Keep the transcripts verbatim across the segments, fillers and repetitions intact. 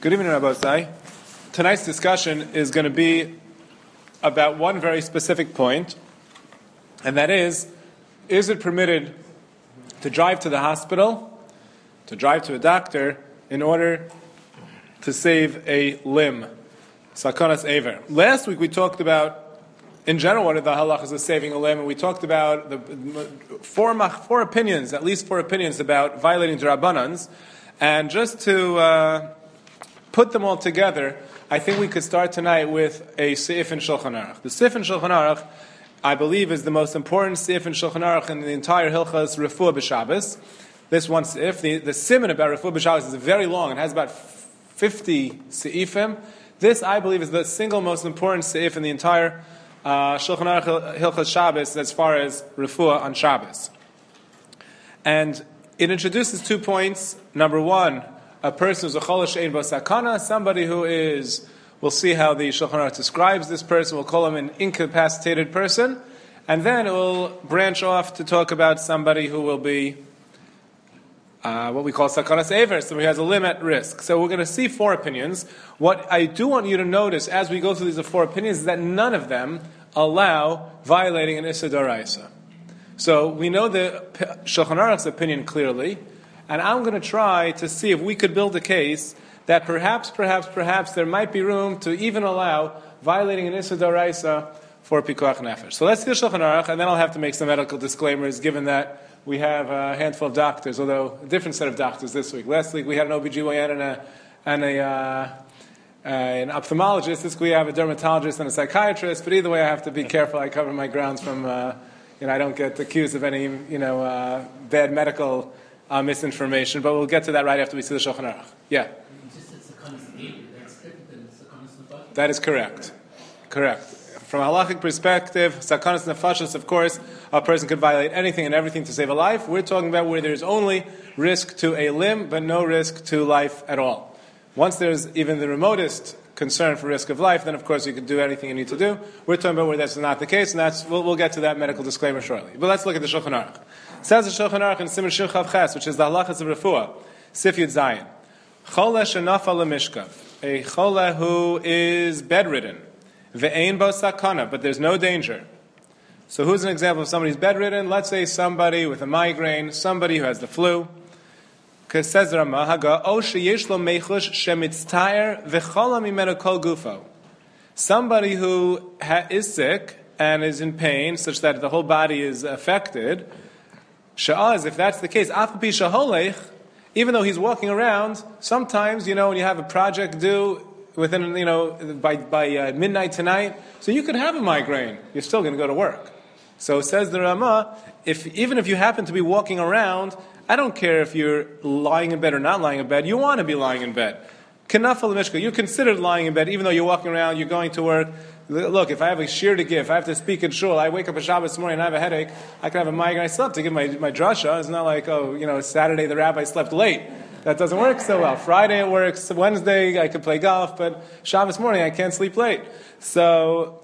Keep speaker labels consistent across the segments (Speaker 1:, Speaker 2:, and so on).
Speaker 1: Good evening, Rabbi Sai. Tonight's discussion is going to be about one very specific point, and that is, is it permitted to drive to the hospital, to drive to a doctor, in order to save a limb? Sakanas Ever. Last week we talked about, in general, what are the halachas of saving a limb, and we talked about the four, four opinions, at least four opinions about violating the Rabbanans, and just to uh, put them all together, I think we could start tonight with a Seif in Shulchan Aruch. The Seif in Shulchan Aruch, I believe, is the most important Seif in Shulchan Aruch in the entire Hilchas Refuah B'Shabbos. This one Seif, the, the Siman about Refuah B'Shabbos is very long. It has about fifty Seifim. This, I believe, is the single most important Seif in the entire uh, Shulchan Aruch Hilchas Shabbos as far as Refuah on Shabbos. And it introduces two points. Number one, a person who's a chol she'ein bo sakana, somebody who is, we'll see how the Shulchan Aruch describes this person, we'll call him an incapacitated person, and then it will branch off to talk about somebody who will be uh, what we call sakanas ever, somebody who has a limb at risk. So we're going to see four opinions. What I do want you to notice as we go through these four opinions is that none of them allow violating an Issa D'Oraisa. So we know the Shulchan Aruch's opinion clearly, and I'm going to try to see if we could build a case that perhaps, perhaps, perhaps there might be room to even allow violating an Issa D'Oraisa for Pikuach Nefesh. So let's do Shulchan Aruch, and then I'll have to make some medical disclaimers, given that we have a handful of doctors, although a different set of doctors this week. Last week we had an O B G Y N and a, and a uh, uh, an ophthalmologist. This week we have a dermatologist and a psychiatrist. But either way, I have to be careful. I cover my grounds from, uh, you know, I don't get accused of any, you know, uh, bad medical Uh, misinformation, but we'll get to that right after we see the Shulchan Aruch. Yeah. That is correct. Correct. From a halachic perspective, sakanas nefashos, of course, a person could violate anything and everything to save a life. We're talking about where there's only risk to a limb, but no risk to life at all. Once there's even the remotest concern for risk of life, then of course you can do anything you need to do. We're talking about where that's not the case, and that's we'll, we'll get to that medical disclaimer shortly. But let's look at the Shulchan Aruch. It says the Shulchan Aruch in Siman Shin Chav Ches, which is the halachas of Refuah, Sif Yud Zayin. Chola shenafa lemishkav, a chola who is bedridden, ve'ein bo sakana, but there's no danger. So who's an example of somebody who's bedridden? Let's say somebody with a migraine, somebody who has the flu. Because says the Rama, Haga, o sheyesh lo mechush shemitztayer ve'chola mimenu kol gufo. Somebody who ha- is sick and is in pain, such that the whole body is affected. Sha'az, if that's the case, afapi shaholech, even though he's walking around, sometimes, you know, when you have a project due within, you know, by by uh, midnight tonight, so you could have a migraine. You're still going to go to work. So says the Rama, if even if you happen to be walking around, I don't care if you're lying in bed or not lying in bed. You want to be lying in bed. Kenafal mishka, you're considered lying in bed, even though you're walking around, you're going to work. Look, if I have a shir to give, if I have to speak in shul, I wake up on Shabbos morning and I have a headache, I can have a migraine, I still have to give my, my drasha. It's not like, oh, you know, Saturday the rabbi slept late. That doesn't work so well. Friday it works, Wednesday I could play golf, but Shabbos morning I can't sleep late. So,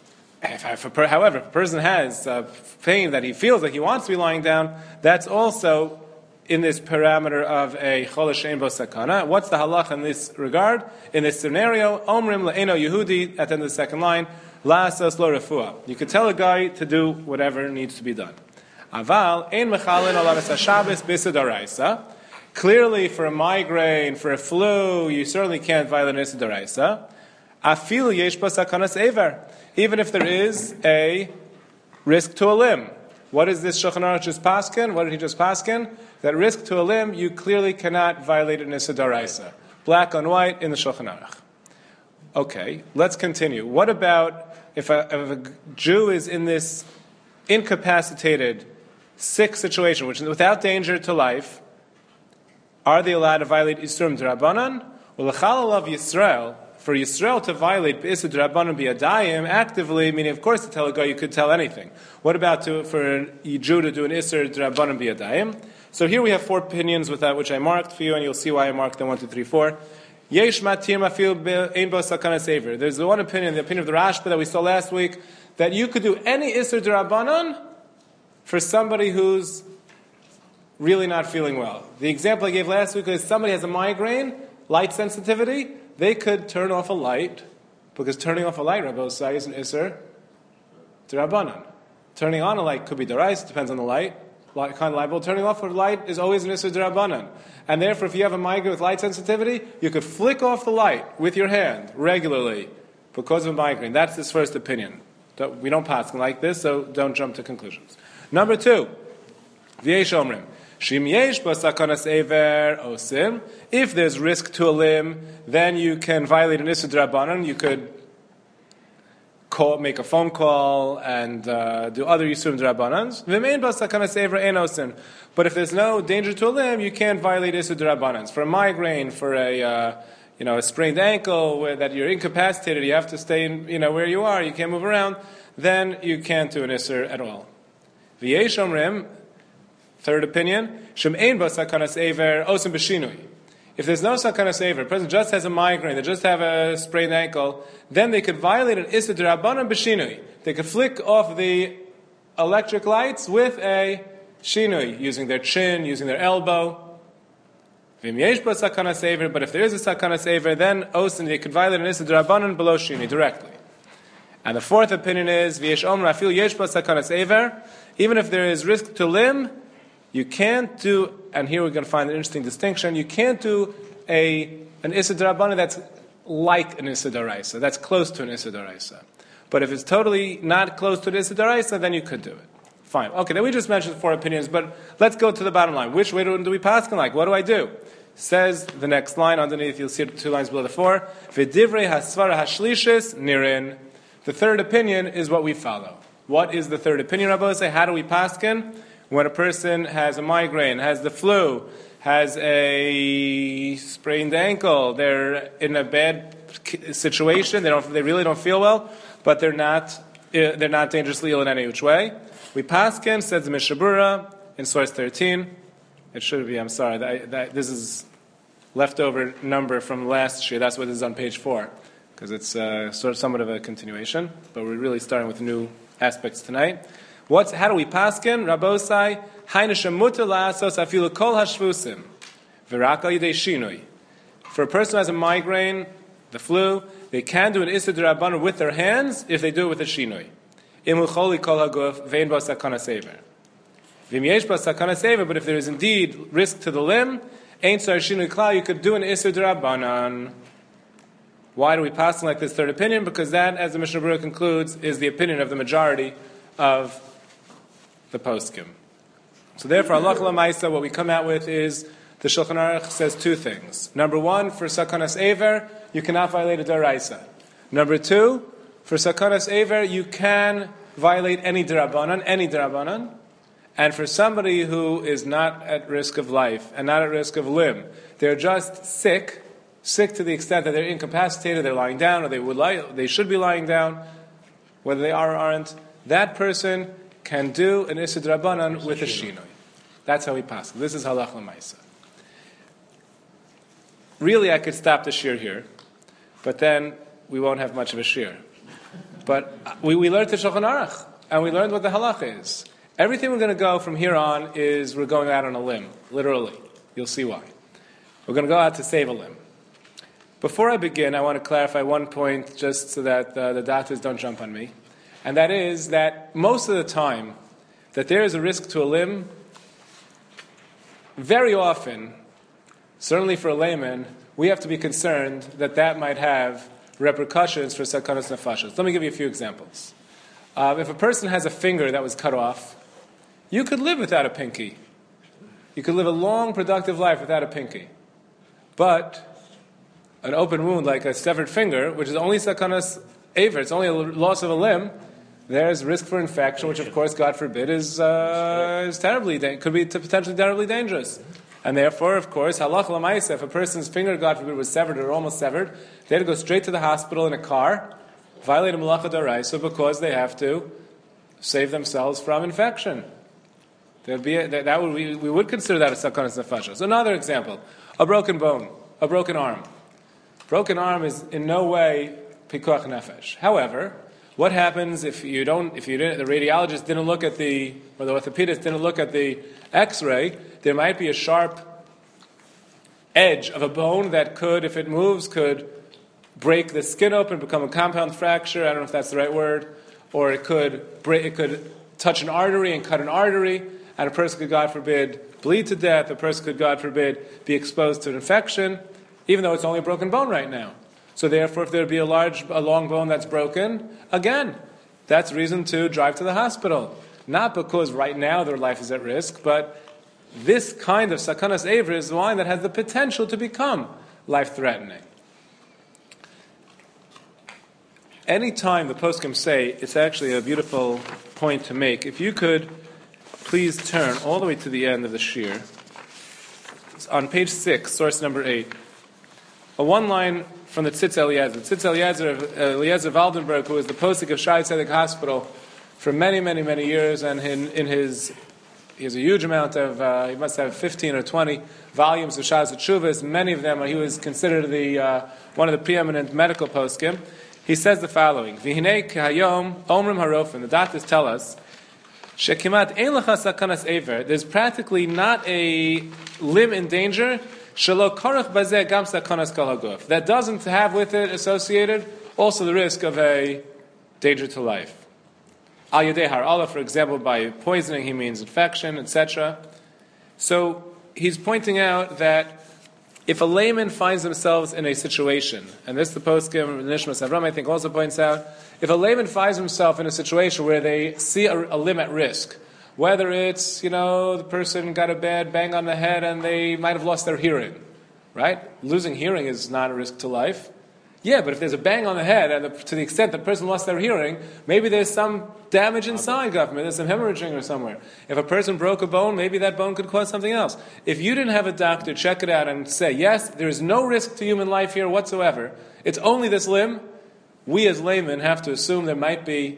Speaker 1: if, if a, however, if a person has uh, pain that he feels like he wants to be lying down, that's also in this parameter of a chol she'ein bo sakana. What's the halach in this regard? In this scenario, omrim le'eno Yehudi, at the end of the second line, la'asas lo refuah. You could tell a guy to do whatever needs to be done. Aval, ein mechalin alav es haShabbos b'Issa D'Oraisa. Clearly, for a migraine, for a flu, you certainly can't violate an Issa D'Oraisa. Afil yesh bo sakanas ever. Even if there is a risk to a limb. What is this Shulchan Aruch just paskin? What did he just paskin? That risk to a limb, you clearly cannot violate an Issa D'Oraisa. Black on white in the Shulchan Aruch. Okay, let's continue. What about if a, if a Jew is in this incapacitated, sick situation, which is without danger to life, are they allowed to violate Isurim D'Rabbanan? Well, l'chal alav Yisrael, for Yisrael to violate B'Issa D'Rabbanan B'Yadayim actively, meaning of course to tell a guy you could tell anything. What about to, for a Jew to do an Issa D'Rabbanan B'Yadayim? So here we have four opinions with that which I marked for you, and you'll see why I marked them one, two, three, four. Yesh matir mafil ein bo sakana sever. There's the one opinion, the opinion of the Rashba that we saw last week, that you could do any Issa D'Rabbanan for somebody who's really not feeling well. The example I gave last week is somebody has a migraine, light sensitivity, they could turn off a light, because turning off a light, Rabbi Osai, is an Isser D'Rabbanan. Turning on a light could be D'Oraisa, depends on the light, light kind of light bulb. Turning off a light is always an Isser D'Rabbanan. And therefore, if you have a migraine with light sensitivity, you could flick off the light with your hand regularly because of a migraine. That's his first opinion. We don't pass like this, so don't jump to conclusions. Number two, V'yesh Omrim. Shim yesh b'sakanas ever osim. If there's risk to a limb, then you can violate an Isser D'Rabbanan. You could call, make a phone call and uh, do other Yisurim D'Rabbanans. V'mein b'sakanas ever ein osim. But if there's no danger to a limb, you can't violate Isser D'Rabbanans. For a migraine, for a uh, you know a sprained ankle, where that you're incapacitated, you have to stay in, you know where you are, you can't move around, then you can't do an Isser at all. V'yesh Omrim. Third opinion, Shem'ein ba sakanas ever osim b'shinui. If there's no sakanas ever, a person just has a migraine, they just have a sprained ankle, then they could violate an Isser D'Rabbanan b'shinui. They could flick off the electric lights with a shinui, using their chin, using their elbow. V'im yesh ba sakanas ever, but if there is a sakanas ever, then osim, they could violate an Isser D'Rabbanan below shinui, directly. And the fourth opinion is, V'yesh Omer afil yesh ba sakanas ever, even if there is risk to limb, you can't do, and here we're going to find an interesting distinction, you can't do a an Isser D'Rabbanan that's like an Isser D'Oraisa, that's close to an Isser D'Oraisa. But if it's totally not close to an Isser D'Oraisa, then you could do it. Fine. Okay, then we just mentioned four opinions, but let's go to the bottom line. Which way do, do we pass like? What do I do? Says the next line underneath, you'll see two lines below the four, V'divrei hasvara hashlishis nirin. The third opinion is what we follow. What is the third opinion, Rabbi say? How do we paskin? When a person has a migraine, has the flu, has a sprained ankle, they're in a bad situation, they don't, they really don't feel well, but they're not, they're not dangerously ill in any which way. We paskin, says the Mishabura in source thirteen. It should be, I'm sorry, that, that, this is leftover number from last year. That's what is on page four, because it's uh, sort of somewhat of a continuation, but we're really starting with new aspects tonight. What's, how do we paskin? Rabosai, hainashem muter la'asos afilu kol hashvusim, v'rak al yidei shinui. For a person who has a migraine, the flu, they can do an Isser D'Rabbanan with their hands if they do it with a shinui. Imu choli kol haguf vein ba sakanas ever. V'im yesh ba sakanas ever, but if there is indeed risk to the limb, ain't sar shinui klal, you could do an Isser D'Rabbanan. Why do we pass like this third opinion? Because that, as the Mishnah Berurah concludes, is the opinion of the majority of the poskim. So therefore, halacha l'maisa, what we come out with is the Shulchan Aruch says two things. Number one, for sakanas ever, you cannot violate a d'oraisa. Number two, for sakanas ever, you can violate any d'Rabbanan, any d'Rabbanan. And for somebody who is not at risk of life and not at risk of limb, they're just sick, sick to the extent that they're incapacitated, they're lying down, or they would lie, they should be lying down, whether they are or aren't. That person can do an Isser D'Rabbanan with a shinoi. That's how we pass. This is halach l'maisa. Really, I could stop the shir here, but then we won't have much of a shir. But we, we learned the Shulchan Aruch, and we learned what the halach is. Everything we're going to go from here on is we're going out on a limb, literally. You'll see why. We're going to go out to save a limb. Before I begin, I want to clarify one point just so that uh, the doctors don't jump on me. And that is that most of the time that there is a risk to a limb, very often, certainly for a layman, we have to be concerned that that might have repercussions for sakanas nefashos. Let me give you a few examples. Uh, if a person has a finger that was cut off, you could live without a pinky. You could live a long, productive life without a pinky. But an open wound like a severed finger, which is only sakanas aver, it's only a loss of a limb, there's risk for infection, which of course, God forbid, is uh, is terribly da- could be t- potentially terribly dangerous. And therefore, of course, halach l'maisa, if a person's finger, God forbid, was severed or almost severed, they had to go straight to the hospital in a car, violate a malacha d'oraisa because they have to save themselves from infection. There'd be a, that, that would we, we would consider that a sakanas nefashos. So another example, a broken bone, a broken arm. Broken arm is in no way pikuach nefesh. However, what happens if you don't, if you didn't, the radiologist didn't look at the, or the orthopedist didn't look at the X-ray? There might be a sharp edge of a bone that could, if it moves, could break the skin open, become a compound fracture. I don't know if that's the right word. Or it could break, it could touch an artery and cut an artery, and a person could, God forbid, bleed to death. A person could, God forbid, be exposed to an infection, even though it's only a broken bone right now. So therefore, if there would be a large, a long bone that's broken, again, that's reason to drive to the hospital. Not because right now their life is at risk, but this kind of sakanas ever is one that has the potential to become life-threatening. Anytime the poskim say, it's actually a beautiful point to make. If you could please turn all the way to the end of the shir. It's on page six, source number eight. A one line from the Tzitz Eliezer. Tzitz Eliezer of Eliezer Waldenberg, who was the posik of Shai Tzedek Hospital for many, many, many years, and in, in his, he has a huge amount of, uh, he must have fifteen or twenty volumes of Shas Tshuvas. Many of them, he was considered the uh, one of the preeminent medical poskim. He says the following: V'hinei k'hayom omrim harofim. The doctors tell us shekimat ein lecha sakanas ever. There's practically not a limb in danger. Shelo karach bazeh gam sakanas kol haguf. That doesn't have with it associated also the risk of a danger to life. Al yedei har'ala, for example, by poisoning, he means infection, et cetera. So he's pointing out that if a layman finds themselves in a situation, and this the poskim Nishmas Avram I think also points out, if a layman finds himself in a situation where they see a, a limb at risk, whether it's, you know, the person got a bad bang on the head and they might have lost their hearing, right? Losing hearing is not a risk to life. Yeah, but if there's a bang on the head, and the, to the extent the person lost their hearing, maybe there's some damage inside, government. There's some hemorrhaging or somewhere. If a person broke a bone, maybe that bone could cause something else. If you didn't have a doctor check it out and say, yes, there is no risk to human life here whatsoever, it's only this limb, we as laymen have to assume there might be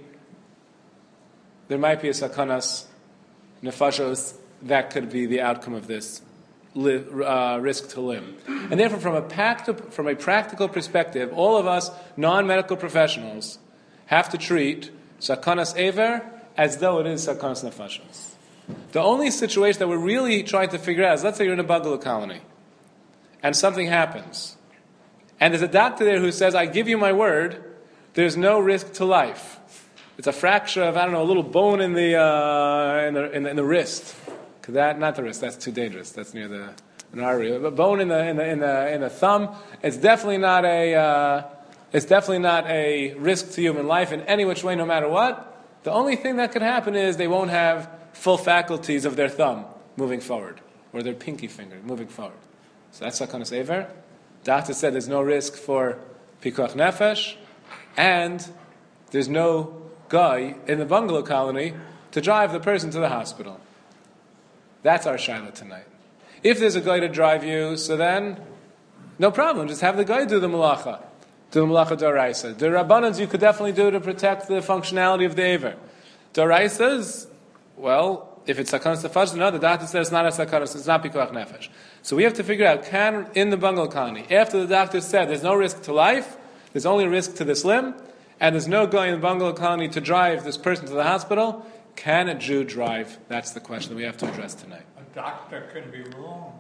Speaker 1: there might be a sakanas nefashos that could be the outcome of this Li, uh, risk to limb. And therefore, from a, pact- from a practical perspective, all of us non-medical professionals have to treat sakanas ever as though it is sakanas nefashos. The only situation that we're really trying to figure out is, let's say you're in a bungalow colony, and something happens, and there's a doctor there who says, I give you my word, there's no risk to life. It's a fracture of, I don't know, a little bone in the, uh, in the, in the, in the wrist. That, not the wrist, that's too dangerous. That's near the an artery. But bone in the in the in the in the thumb. It's definitely not a uh, it's definitely not a risk to human life in any which way, no matter what. The only thing that could happen is they won't have full faculties of their thumb moving forward, or their pinky finger moving forward. So that's sakanas ever. Doctor said there's no risk for pikuach nefesh, and there's no guy in the bungalow colony to drive the person to the hospital. That's our shaila tonight. If there's a guy to drive you, so then, no problem. Just have the guy do the malacha. Do the malacha d'oraisa. The rabbanans you could definitely do to protect the functionality of the aver. D'oraisas, well, if it's sakanas nefesh, no, the doctor says it's not a sakanas, it's not pikuach nefesh. So we have to figure out, can, in the bungalow colony, after the doctor said there's no risk to life, there's only risk to this limb, and there's no guy in the bungalow colony to drive this person to the hospital, can a Jew drive? That's the question that we have to address tonight.
Speaker 2: A doctor can be wrong.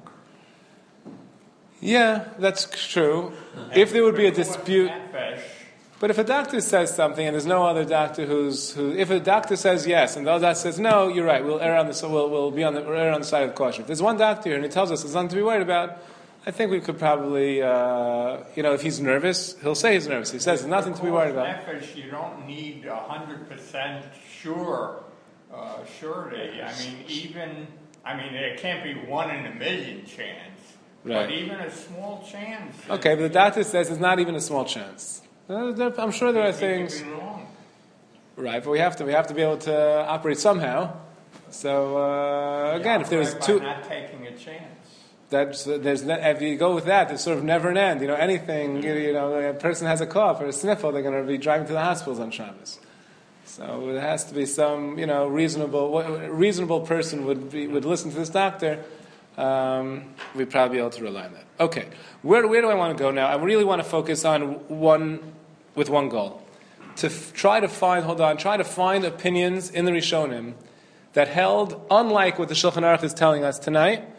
Speaker 1: Yeah, that's true. And if there would be a dispute. But if a doctor says something and there's no other doctor who's who, if a doctor says yes and the other doctor says no, you're right. We'll err on the we'll, we'll be on the we'll err on the side of caution. If there's one doctor here and he tells us there's nothing to be worried about, I think we could probably, uh, you know, if he's nervous, he'll say he's nervous. He says there's nothing to be worried about.
Speaker 2: You don't need a hundred percent sure. Uh, surety. I mean, even, I mean, it can't be one in a million chance, right. But even a small chance.
Speaker 1: Okay, but the doctor says it's not even a small chance. Uh, there, I'm sure there are things. Right, but we have to we have to be able to operate somehow. So uh, again, if there's two,
Speaker 2: not taking a chance.
Speaker 1: That's there's if you go with that, there's sort of never an end. You know, anything. You, you know, a person has a cough or a sniffle, they're going to be driving to the hospitals on Shabbos. So there has to be some, you know, reasonable a reasonable person would be, would listen to this doctor. Um, we'd probably be able to rely on that. Okay, where where do I want to go now? I really want to focus on one with one goal, to f- try to find hold on, try to find opinions in the Rishonim that held, unlike what the Shulchan Aruch is telling us tonight,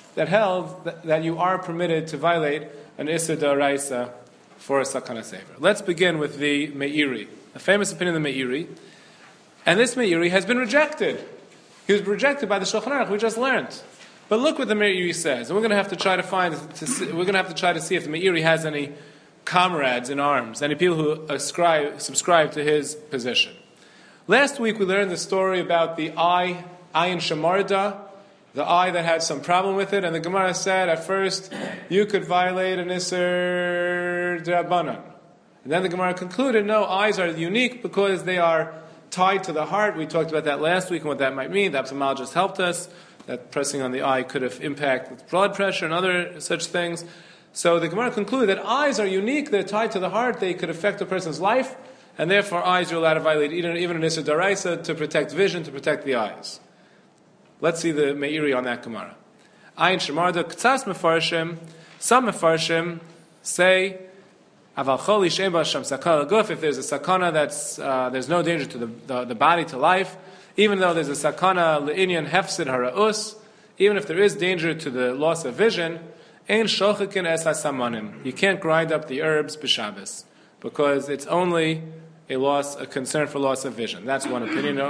Speaker 1: that held that, that you are permitted to violate an Issa D'Oraisa for a Sakana Sever. Let's begin with the Meiri, a famous opinion of the Meiri. And this Meiri has been rejected. He was rejected by the Shulchan Aruch we just learned. But look what the Meiri says, and we're going to have to try to find. To see, we're going to have to try to see if the Meiri has any comrades in arms, any people who ascribe, subscribe to his position. Last week we learned the story about the eye, Ayin Shamarda, the eye that had some problem with it, and the Gemara said at first you could violate an Isser D'Rabbanan. And then the Gemara concluded, no, eyes are unique because they are tied to the heart. We talked about that last week and what that might mean. The ophthalmologist helped us, that pressing on the eye could have impacted blood pressure and other such things. So the Gemara concluded that eyes are unique, they're tied to the heart, they could affect a person's life, and therefore eyes are allowed to violate even, even an Issa D'Oraisa to protect vision, to protect the eyes. Let's see the Meiri on that Gemara. Ayin Shemarda, K'tzas Mefarshim, some Mefarshim say, Aval Choli She'en Ba Sham Sakana Guf, if there's a sakana that's, uh, there's no danger to the, the, the body, to life, even though there's a sakana Le'inyan Hefsid Hara'us, even if there is danger to the loss of vision, Ein Shochikin Es HaSamanim, you can't grind up the herbs b'Shabbos, because it's only a loss, a concern for loss of vision. That's one opinion,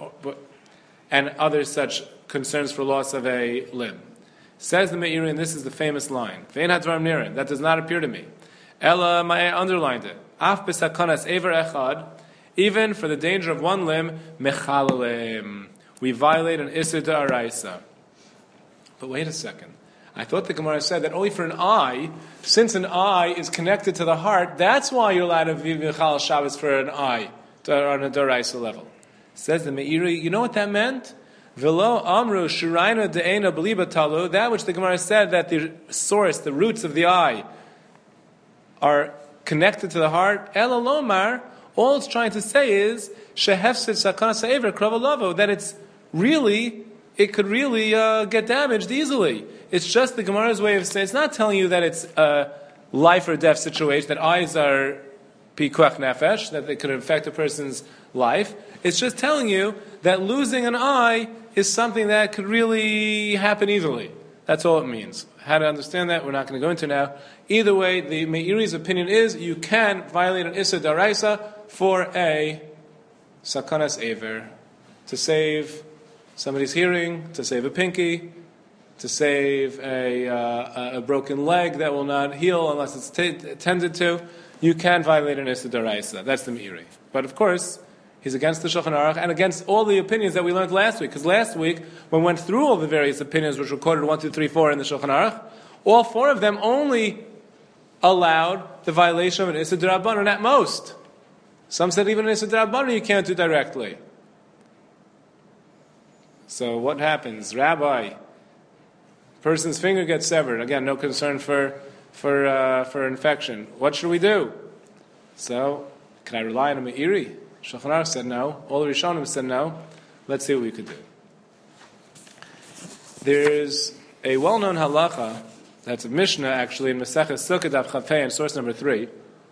Speaker 1: and other such concerns for loss of a limb. Says the Meiri, and this is the famous line, Ve'en hadvarim nirin, that does not appear to me. Ella, I underlined it. Af b'sakanas ever echad, even for the danger of one limb, mechalalem, we violate an Issa D'Oraisa. But wait a second. I thought the Gemara said that only for an eye, since an eye is connected to the heart, that's why you're allowed to be Michal Shabbos for an eye, on a D'Oraisa level. Says the Meiri, you know what that meant? Velo amru shiraina de'ena beliba talu, that which the Gemara said that the source, the roots of the eye, are connected to the heart. Ela lomar, all it's trying to say is shehefsid sakana se'ever kravalavo, that it's really, it could really uh, get damaged easily. It's just the Gemara's way of saying, it's not telling you that it's a life or death situation, that eyes are pikuach nefesh, that they could affect a person's life. It's just telling you that losing an eye is something that could really happen easily. That's all it means. How to understand that, we're not going to go into now. Either way, the Meiri's opinion is you can violate an Issa D'Oraisa for a Sakanas Ever, to save somebody's hearing, to save a pinky, to save a, uh, a broken leg that will not heal unless it's t- tended to. You can violate an Issa D'Oraisa. That's the Meiri. But of course, he's against the Shulchan Aruch and against all the opinions that we learned last week. Because last week, when we went through all the various opinions which were quoted one, two, three, four in the Shulchan Aruch, all four of them only allowed the violation of an Issa D'Rabbanan at most. Some said even an Issa D'Rabbanan you can't do directly. So what happens? Rabbi, person's finger gets severed. Again, no concern for for uh, for infection. What should we do? So, can I rely on a Meiri? Shulchan Aruch said no. All the Rishonim said no. Let's see what we could do. There's a well-known halacha, that's a Mishnah actually, in Masechah Sukkah Daf Chafei, in source number three,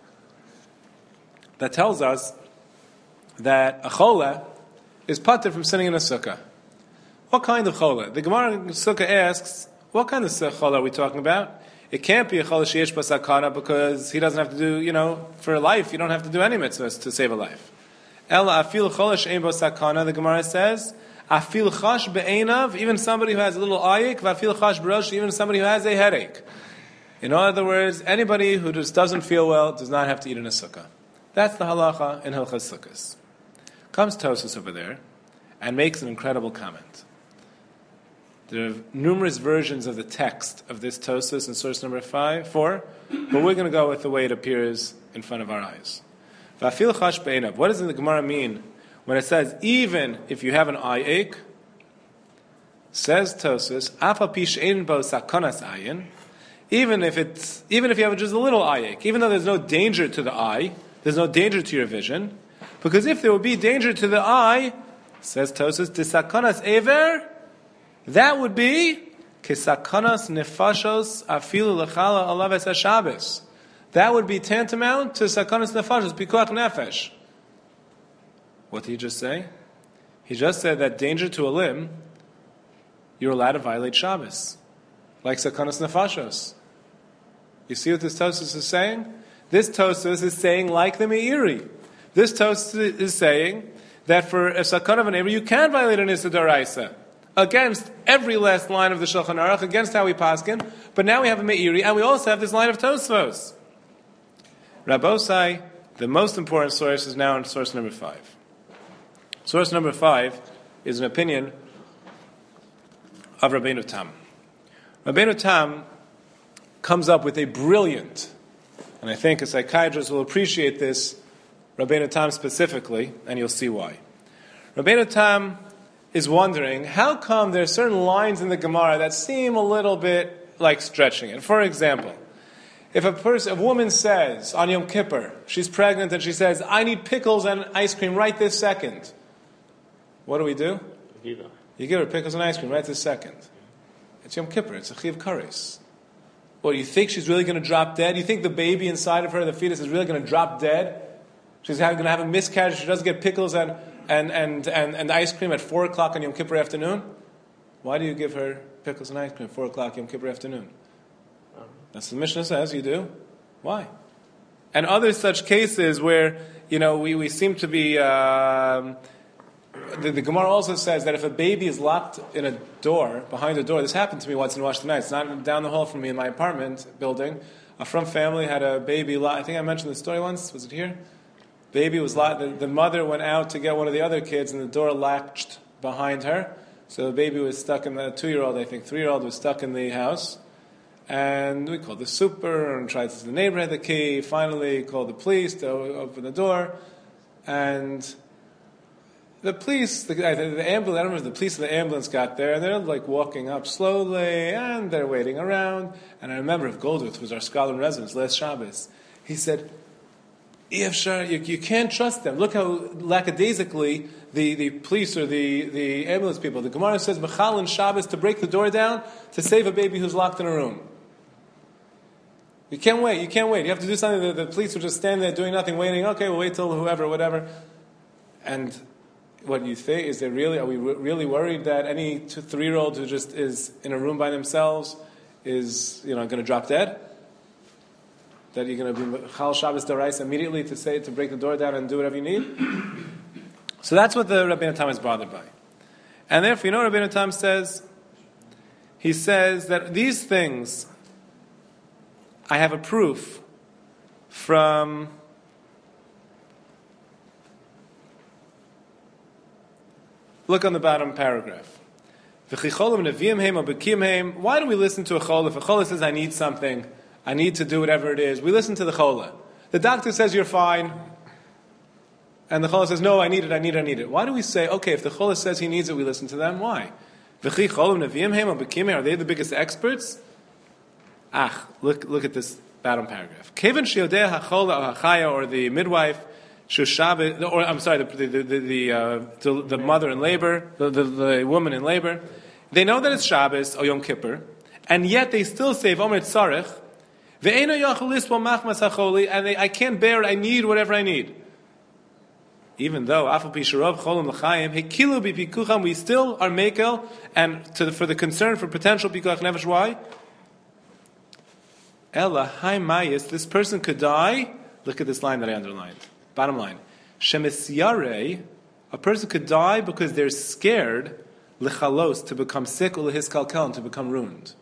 Speaker 1: that tells us that a chola is pater from sitting in a sukkah. What kind of chola? The Gemara in Sukkah asks, what kind of chola are we talking about? It can't be a chola sheyesh basakana because he doesn't have to do, you know, for life, you don't have to do any mitzvahs to save a life. Ela afil chola she'en basakana, the Gemara says, afil chash be'enav, even somebody who has a little ayik, v'afil chash b'rosh, even somebody who has a headache. In other words, anybody who just doesn't feel well does not have to eat in a sukkah. That's the halacha in Hilchas Sukkos. Comes Tosfos over there and makes an incredible comment. There are numerous versions of the text of this Tosfos in source number five, four, but we're going to go with the way it appears in front of our eyes. V'afil chash be'enav. What does the Gemara mean when it says, even if you have an eye ache? Says Tosfos, afa pi she'ein bo sakanas ayin, even if it's, even if you have just a little eye ache, even though there's no danger to the eye, there's no danger to your vision, because if there would be danger to the eye, says Tosfos, tisakanas ever, that would be kisakanas nefashos afilu lechala alav es haShabbos. That would be tantamount to sakanas nefashos pikuach nefesh. What did he just say? He just said that danger to a limb, you're allowed to violate Shabbos. like Sakanas Nefashos. You see what this Tosfos is saying? This Tosfos is saying like the Meiri. This Tosfos is saying that for a Sakana of a neighbor, you can violate an Issa D'Oraisa against every last line of the Shulchan Aruch, against how we paskin, but now we have a Meiri, and we also have this line of Tosfos. Rabbosai, the most important source is now in source number five. Source number five is an opinion of Rabbeinu Tam. Rabbeinu Tam comes up with a brilliant, and I think a psychiatrist will appreciate this, Rabbeinu Tam specifically, and you'll see why. Rabbeinu Tam is wondering, how come there are certain lines in the Gemara that seem a little bit like stretching it? For example, if a person, a woman says on Yom Kippur, she's pregnant and she says, I need pickles and ice cream right this second. What do we do? You give her pickles and ice cream right this second. It's Yom Kippur, it's a Chiv Kares. Well, you think she's really going to drop dead? You think the baby inside of her, the fetus, is really going to drop dead? She's going to have a miscarriage, she doesn't get pickles and And, and, and, and ice cream at four o'clock on Yom Kippur afternoon? Why do you give her pickles and ice cream at four o'clock Yom Kippur afternoon? That's what the Mishnah says you do. Why? And other such cases where, you know, we, we seem to be... Um, the, the Gemara also says that if a baby is locked in a door, behind a door, this happened to me once in Washington Heights. It's not down the hall from me in my apartment building. A front family had a baby locked. I think I mentioned the story once. Was it here? Baby was locked. The, the mother went out to get one of the other kids, and the door latched behind her. So the baby was stuck in the two-year-old, I think, three-year-old was stuck in the house. And we called the super and tried to the neighbor had the key. Finally, called the police to open the door, and the police, the, the, the ambulance, I don't remember, the police and the ambulance got there, and they're like walking up slowly, and they're waiting around. And I remember if Goldwith, who was our scholar in residence last Shabbos, he said, You, you can't trust them. Look how lackadaisically the, the police or the, the ambulance people, the Gemara says, Mechal and Shabbos to break the door down to save a baby who's locked in a room. You can't wait, you can't wait. You have to do something. The, the police will just stand there doing nothing, waiting. Okay, we'll wait till whoever, whatever. And what you think, is there really, are we really worried that any two, three-year-old who just is in a room by themselves is, you know, going to drop dead? That you're going to be Chal Shabbos D'Oraisa immediately to say, to break the door down and do whatever you need? So that's what the Rabbeinu Tam is bothered by. And therefore, you know what Rabbeinu Tam says? He says that these things, I have a proof from look on the bottom paragraph. Why do we listen to a chol? If a chol says, I need something, I need to do whatever it is, we listen to the chola. The doctor says you're fine, and the chola says, no, I need it, I need it, I need it. Why do we say, okay, if the chola says he needs it, we listen to them? Why? Are they the biggest experts? Ah, look, look at this bottom paragraph. Or the midwife, or I'm sorry, the the the, the, uh, the, the mother in labor, the, the, the woman in labor, they know that it's Shabbos or Yom Kippur, and yet they still say Omer Tzarech, and they, I can't bear it, I need whatever I need. Even though we still are mekel, and to the, for the concern for potential pikuach nefesh, why? Ella hai mayis, this person could die. Look at this line that I underlined. Bottom line, shemisyare, a person could die because they're scared lechalos, to become sick, or lehiskalkel, to become ruined.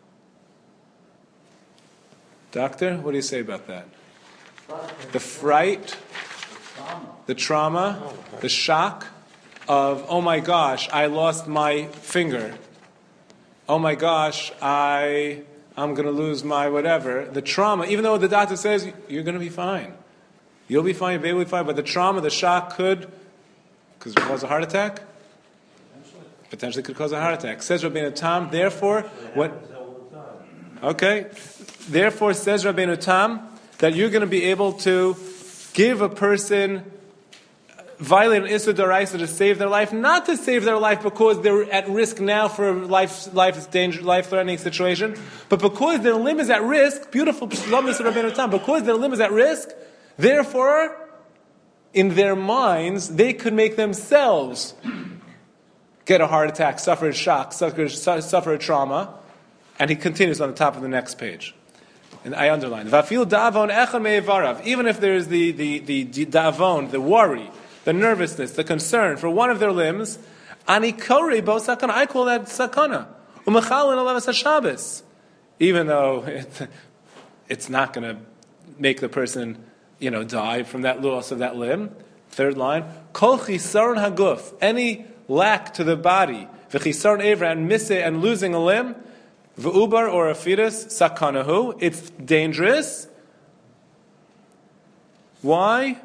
Speaker 1: Doctor, what do you say about that? The fright, the trauma, the shock of, oh my gosh, I lost my finger. Oh my gosh, I, I'm going to lose my whatever. The trauma, even though the doctor says, you're going to be fine. You'll be fine, your baby will be fine, but the trauma, the shock could, because it cause a heart attack? Potentially could cause a heart attack. Says Rabbeinu Tam, therefore, what... Okay, therefore says Rabbeinu Tam that you're going to be able to give a person, violate an Issa D'Oraisa to save their life, not to save their life because they're at risk now for a life, life danger, life-threatening situation, but because their limb is at risk. Beautiful Shlomis of Rabbeinu Tam. Because their limb is at risk, therefore, in their minds, they could make themselves get a heart attack, suffer a shock, suffer, suffer a trauma. And he continues on the top of the next page. And I underline. Vafil da'avon echad me'ivarav. Even if there is the, the, the, the da'avon, the worry, the nervousness, the concern for one of their limbs, ani kori bo sakana. I call that sakana. Umechalin alavas haShabbos. Even though it, it's not going to make the person, you know, die from that loss of that limb. Third line. Kol chisaron haguf. Any lack to the body. V'chisaron evra, and miss it and losing a limb. V'ubar or a fetus, sakanahu, it's dangerous. Why?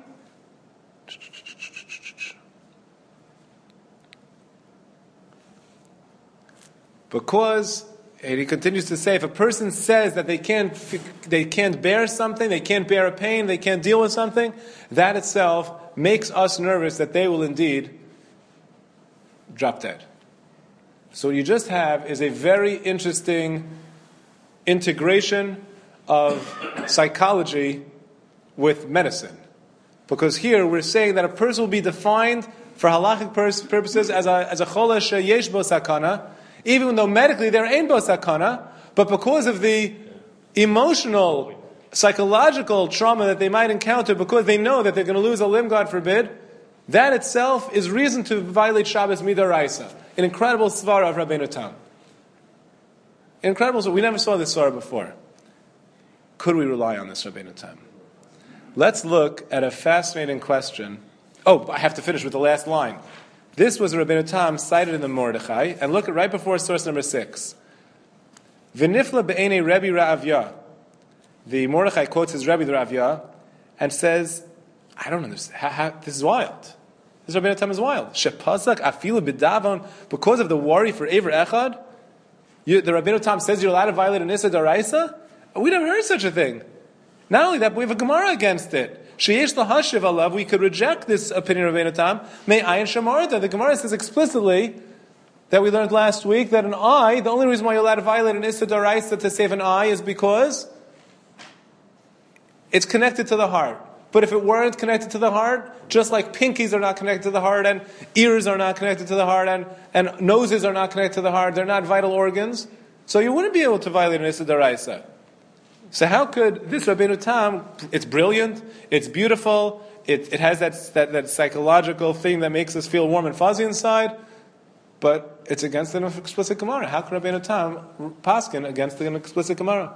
Speaker 1: Because, and he continues to say, if a person says that they can't, they can't bear something, they can't bear a pain, they can't deal with something, that itself makes us nervous that they will indeed drop dead. So what you just have is a very interesting integration of psychology with medicine. Because here we're saying that a person will be defined for halachic purposes as a as a chola sheyesh bo sakana, even though medically there ain't bo sakana, but because of the emotional, psychological trauma that they might encounter because they know that they're going to lose a limb, God forbid, that itself is reason to violate Shabbos midaraisa. An incredible svara of Rabbeinu Tam. Incredible svara. We never saw this svara before. Could we rely on this Rabbeinu Tam? Let's look at a fascinating question. Oh, I have to finish with the last line. This was Rabbeinu Tam cited in the Mordechai, and look at right before source number six. V'nifla be'enei Rebbe Ra'avya. The Mordechai quotes his Rebbe Ra'avya and says, I don't understand. How, how, this is wild. This Rabbeinu Tam is wild. Shepazak afilu b'davon, because of the worry for Ever Echad, you, the Rabbeinu Tam says you're allowed to violate an Issa Daraisa? We never heard such a thing. Not only that, but we have a Gemara against it. Sheyesh lahashiv alav, we could reject this opinion of Rabbeinu Tam. May ayin shamarta. The Gemara says explicitly that we learned last week that an eye, the only reason why you're allowed to violate an Issa Daraisa to save an eye is because it's connected to the heart. But if it weren't connected to the heart, just like pinkies are not connected to the heart, and ears are not connected to the heart, and, and noses are not connected to the heart, they're not vital organs, so you wouldn't be able to violate an Issa Daraisa. So how could this Rabbeinu Tam, it's brilliant, it's beautiful, it, it has that, that, that psychological thing that makes us feel warm and fuzzy inside, but it's against an explicit Gemara. How could Rabbeinu Tam paskin against an explicit Gemara?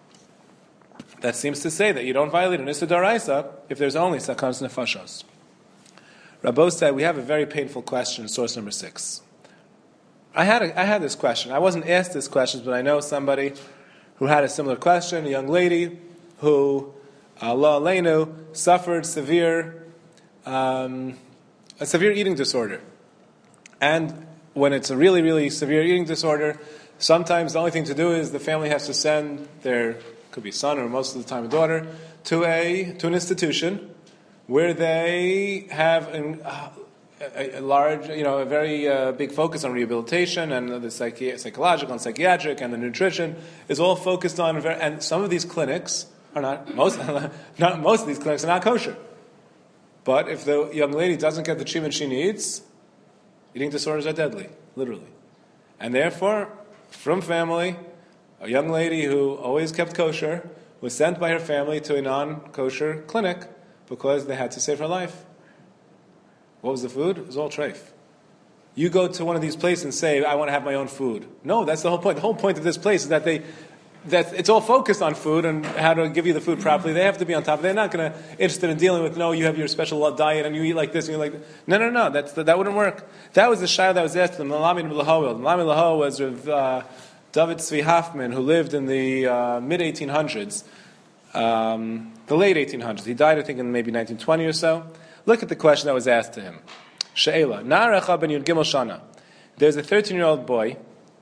Speaker 1: That seems to say that you don't violate an Issa Daraisa if there's only Sakanas Nefashos. Rabbo said, we have a very painful question, source number six. I had a, I had this question. I wasn't asked this question, but I know somebody who had a similar question, a young lady who, Allah Aleinu, suffered severe, um, a severe eating disorder. And when it's a really, really severe eating disorder, sometimes the only thing to do is the family has to send their, could be son or most of the time a daughter, to a to an institution where they have an, uh, a, a large, you know, a very uh, big focus on rehabilitation, and the psychi- psychological and psychiatric, and the nutrition is all focused on. And some of these clinics are not most not most of these clinics are not kosher. But if the young lady doesn't get the treatment she needs, eating disorders are deadly, literally, and therefore, from family, a young lady who always kept kosher was sent by her family to a non-kosher clinic because they had to save her life. What was the food? It was all treif. You go to one of these places and say, I want to have my own food. No, that's the whole point. The whole point of this place is that they, that it's all focused on food and how to give you the food properly. They have to be on top of it. They're not going to interested in dealing with, no, you have your special diet and you eat like this and you like that. No, no, no, that's, that wouldn't work. That was the shayla that was asked to them. Malami Laho. Malami Laho was uh, David Tzvi Hoffman, who lived in the uh, mid eighteen hundreds, um, the late eighteen hundreds. He died, I think, in maybe nineteen twenty or so. Look at the question that was asked to him. She'ela, Na'arecha ben Yud Gimel Shana. There's a thirteen-year-old boy.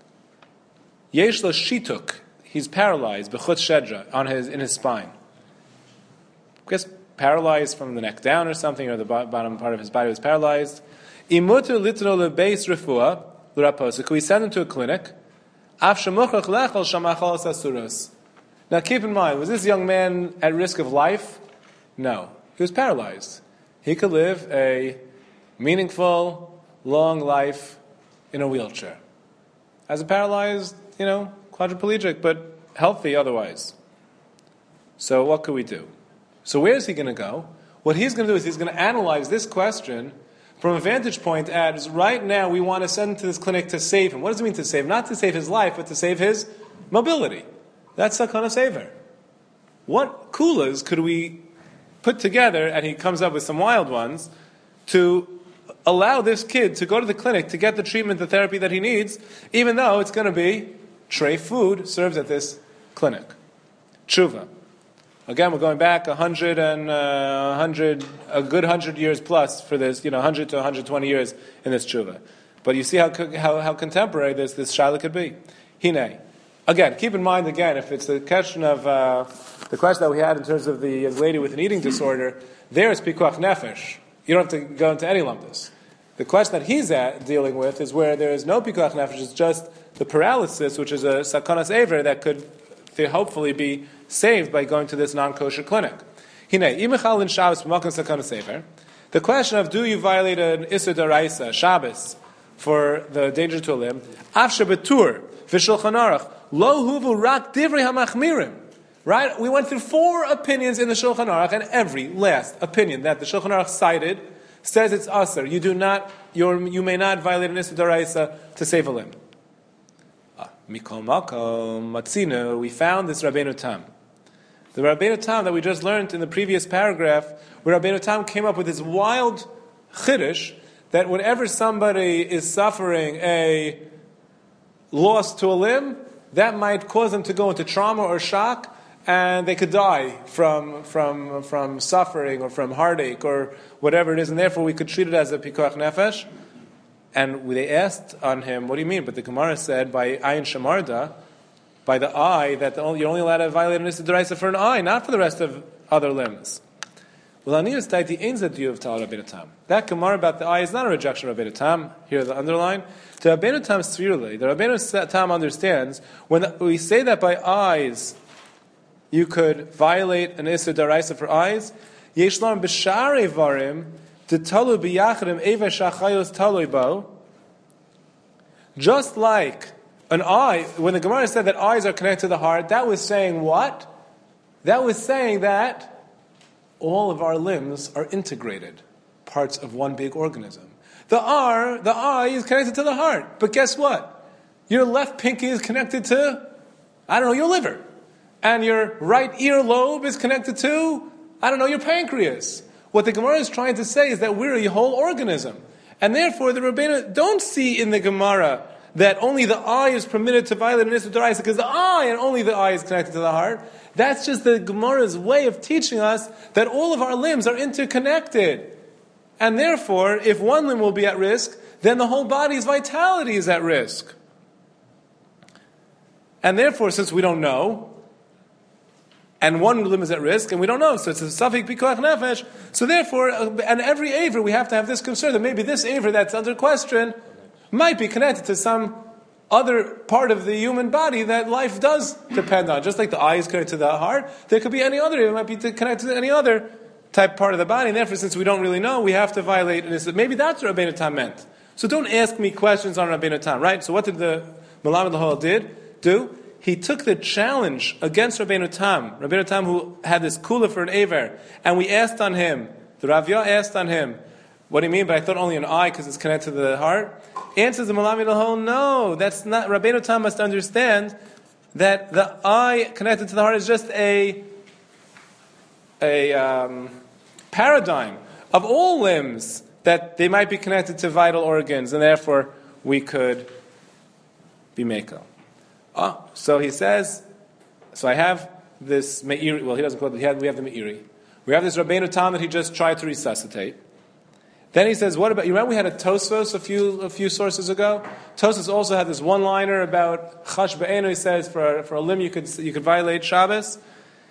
Speaker 1: Yesh lo shituk. He's paralyzed, b'chutz shedra, on his in his spine. I guess paralyzed from the neck down or something, or the bottom part of his body was paralyzed. Imutu litro lebeis refuah l'raposa. Could we send him to a clinic? Now keep in mind, was this young man at risk of life? No. He was paralyzed. He could live a meaningful, long life in a wheelchair. As a paralyzed, you know, quadriplegic, but healthy otherwise. So what could we do? So where is he going to go? What he's going to do is he's going to analyze this question from a vantage point as right now we want to send him to this clinic to save him. What does it mean to save? Not to save his life, but to save his mobility. That's sakana saver. What kulas could we put together, and he comes up with some wild ones, to allow this kid to go to the clinic to get the treatment, the therapy that he needs, even though it's going to be tray food served at this clinic. Tshuva. Again, we're going back a hundred and uh, hundred, a good hundred years plus for this, you know, hundred to one hundred twenty years in this tshuva. But you see how how, how contemporary this this shaila could be. Hine. Again, keep in mind again, if it's the question of uh, the question that we had in terms of the young lady with an eating disorder, there is pikuach nefesh. You don't have to go into any lumdus. The question that he's at dealing with is where there is no pikuach nefesh. It's just the paralysis, which is a sakanas aver that could hopefully be saved by going to this non-kosher clinic. The question of do you violate an Issur D'Oraisa, Shabbos, for the danger to a limb, right? We went through four opinions in the Shulchan Aruch, and every last opinion that the Shulchan Aruch cited says it's asur. You do not, you're, you may not violate an Issur D'Oraisa to save a limb. Mikol Makom Matzino, we found this Rabbeinu Tam. The Rabbeinu Tam that we just learned in the previous paragraph, where Rabbeinu Tam came up with this wild chiddush that whenever somebody is suffering a loss to a limb, that might cause them to go into trauma or shock, and they could die from from from suffering or from heartache or whatever it is, and therefore we could treat it as a pikuach nefesh. And they asked on him, what do you mean? But the Gemara said, by ayin shamarda, by the eye, that the only, you're only allowed to violate an Issur D'Oraisa for an eye, not for the rest of other limbs. Well, that Gemara about the eye is not a rejection of Rabbeinu Tam. Here, the underline. To Rabbeinu Tam Svirli, the Rabbeinu Tam understands, when we say that by eyes you could violate an Issur D'Oraisa for eyes, Yeshlam b'share varim, just like an eye, when the Gemara said that eyes are connected to the heart, that was saying what? That was saying that all of our limbs are integrated, parts of one big organism. The R, the eye is connected to the heart. But guess what? Your left pinky is connected to, I don't know, your liver. And your right ear lobe is connected to, I don't know, your pancreas. What the Gemara is trying to say is that we're a whole organism. And therefore, the Rabbeinu don't see in the Gemara that only the eye is permitted to violate an Issur D'Oraisa because the eye and only the eye is connected to the heart. That's just the Gemara's way of teaching us that all of our limbs are interconnected. And therefore, if one limb will be at risk, then the whole body's vitality is at risk. And therefore, since we don't know, and one limb is at risk, and we don't know, so it's a safek pikuach nefesh. So therefore, and every aver, we have to have this concern that maybe this aver that's under question might be connected to some other part of the human body that life does depend on. Just like the eye is connected to the heart, there could be any other, it might be connected to any other type part of the body, and therefore, since we don't really know, we have to violate it. Maybe that's what Rabbeinu Tam meant. So don't ask me questions on Rabbeinu Tam, right? So what did the Melamed L'Hol did do? He took the challenge against Rabbeinu Tam, Rabbeinu Tam who had this kula for an aver, and we asked on him, the Ravya asked on him, what do you mean? But I thought only an eye because it's connected to the heart. Answers the Melamed L'Hol, no, that's not. Rabbeinu Tam must understand that the eye connected to the heart is just a a um, paradigm of all limbs that they might be connected to vital organs, and therefore we could be meko. Oh, so he says, so I have this Meiri, well he doesn't call it, he had, we have the Meiri. We have this Rabbeinu Tam that he just tried to resuscitate. Then he says, what about, you remember we had a Tosfos a few a few sources ago? Tosfos also had this one-liner about Chash Be'enu, he says, for, for a limb you could you could violate Shabbos.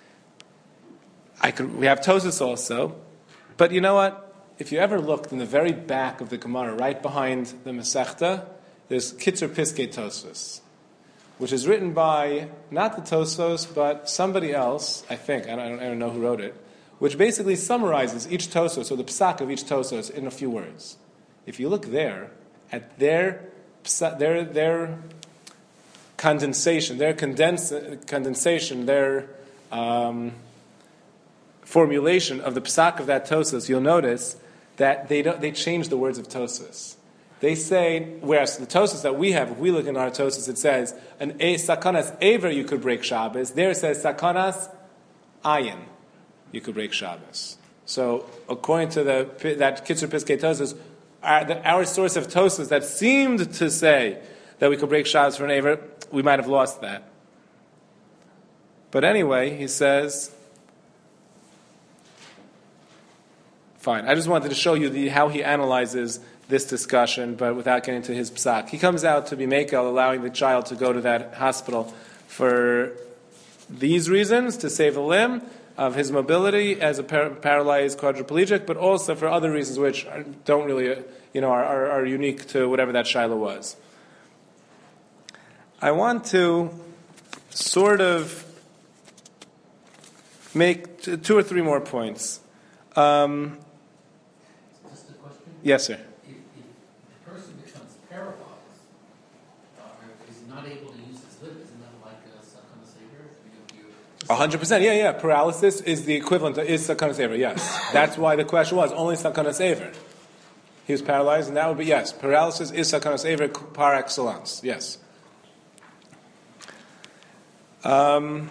Speaker 1: I could, we have Tosfos also. But you know what? If you ever looked in the very back of the Gemara, right behind the Masechta, there's Kitzur Piskei Tosfos, which is written by, not the Tosfos, but somebody else, I think, I don't, I don't know who wrote it, which basically summarizes each Tosfos, or the psak of each Tosfos, in a few words. If you look there, at their, their, their condensation, their condens- condensation, their um, formulation of the psak of that Tosas, you'll notice that they don't, they change the words of Tosas. They say, whereas the Tosas that we have, if we look in our Tosas, it says, an a sakanas aver you could break Shabbos. There it says sakanas ayin you could break Shabbos. So according to the that Kitzur Piskei Tosas, our, the, our source of Tosas that seemed to say that we could break Shabbos for an aver, we might have lost that. But anyway, he says, fine. I just wanted to show you the, how he analyzes this discussion, but without getting to his psak. He comes out to be mekel, allowing the child to go to that hospital for these reasons, to save the limb of his mobility as a par- paralyzed quadriplegic, but also for other reasons which don't really, uh, you know, are, are, are unique to whatever that shiloh was. I want to sort of make t- two or three more points. Um,
Speaker 3: Just a question?
Speaker 1: Yes, sir.
Speaker 3: If, if the person becomes paralyzed, uh, is not able to use his limbs, isn't that like a sakana saver?
Speaker 1: A hundred percent, yeah, yeah. Paralysis is the equivalent of is sakana saver. Yes, that's why the question was only sakana saver. He was paralyzed, and that would be yes. Paralysis is sakana saver par excellence. Yes. Um,